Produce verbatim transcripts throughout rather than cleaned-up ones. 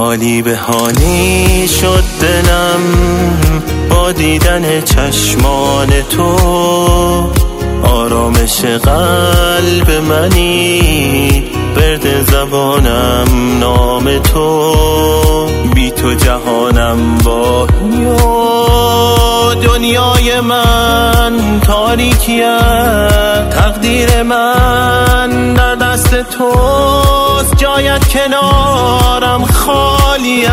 حالی به حالی شد دلم با دیدن چشمان تو، آرامش قلب منی، ورد زبانم نام تو. بی تو جهانم واهی و دنیای من تاریکی است. تقدیر من در دست توست، جایت کنارم خالی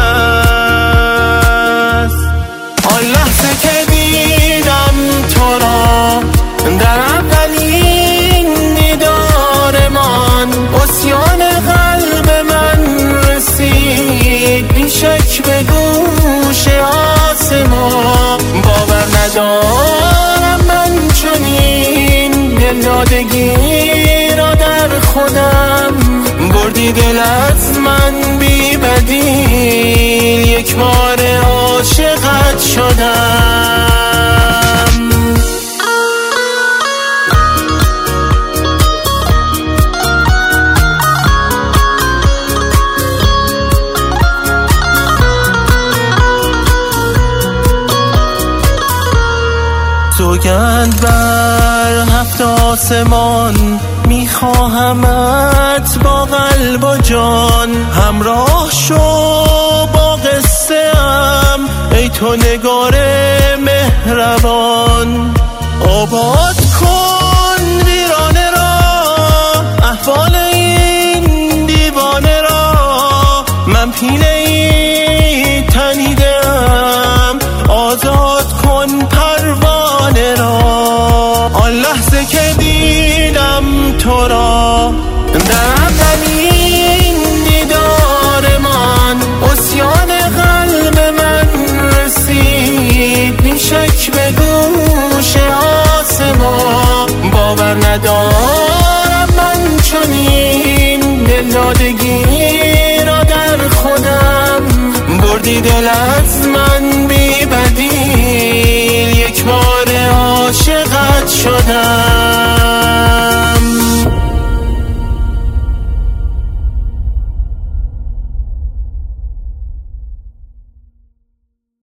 است. آن لحظه که دیدم تو را در اولین دیدارمان، عصیان قلب من رسید بی شک به گوش آسمان. باور ندارم من چنین دلدادگی را در خودم، بردی دل از من بی بدیل، یک بار عاشقت شدم. سوگند بر هفت آسمان، میخواهمت با قلب و جان. همراه شو با قصه ام ای تو نگار مهربان. آباد کن ویرانه را، احوال این دیوانه را. من پینه ای تنیدم، آزاد کن پروانه را. آن لحظه که دیدم تو را در اولین دیدار من، عصیان قلب من رسید بی شک به گوش آسمان. باور ندارم من چنین دلدادگی را در خودم، بردی دل از من بی بدیل، یک بار عاشقت شدم.